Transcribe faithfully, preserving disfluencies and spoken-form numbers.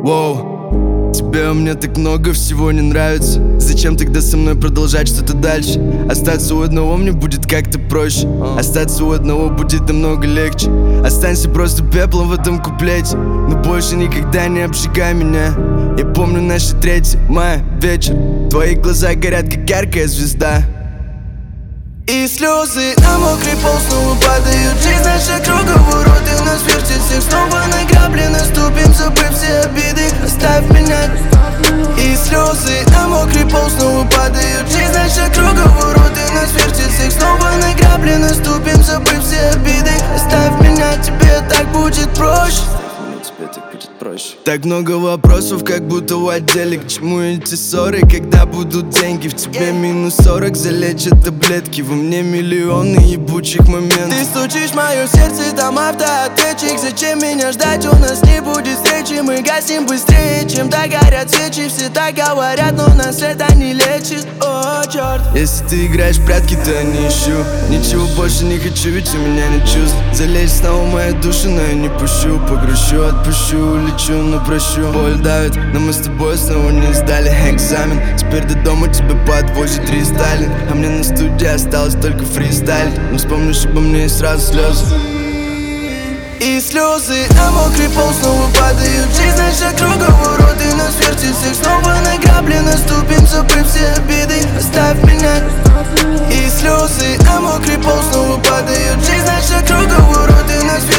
Воу, тебе у меня так много всего не нравится. Зачем тогда со мной продолжать что-то дальше? Остаться у одного мне будет как-то проще. Остаться у одного будет намного легче. Останься просто пеплом в этом куплете, но больше никогда не обжигай меня. Я помню наше третье мая вечер. Твои глаза горят, как яркая звезда. И слезы на мокрый пол снова падают. Жизнь наша круговорот, и нас вертит всех снова на грабли. Наступим, забыв все обиды, оставь меня. И слезы на мокрый пол снова падают. Жизнь наша круговорот, и нас вертит всех снова на грабли. Наступим, забыв все обиды, оставь меня, тебе так будет проще. Тебе так будет проще. Так много вопросов, как будто в отделе. К чему эти ссоры, когда будут деньги? В тебе минус сорок, залечат таблетки. Во мне миллионы ебучих моментов. Ты стучишь в мое сердце, там автоответчик. Зачем меня ждать, у нас не будет встречи. Мы гасим быстрее, чем догорят свечи. Все так говорят, но нас это не лечит. О, черт. Если ты играешь в прятки, то я не ищу. Ничего больше не хочу, ведь у меня нет чувств. Залезь снова в мою душу, но я не пущу. Погрущу, отпущу, улечу, но прощу. Боль давит, но мы с тобой снова не сдали экзамен. Теперь до дома тебя подвозит рестайлинг, а мне на студии осталось только фристайлить. Но вспомнишь обо мне и сразу слезы. И слезы на мокрый пол снова падают. Жизнь наша круговорот, и нас вертит всех снова на грабли. Наступим, забыв все обиды, оставь меня. И слезы на мокрый пол снова падают. Жизнь наша круговорот, и нас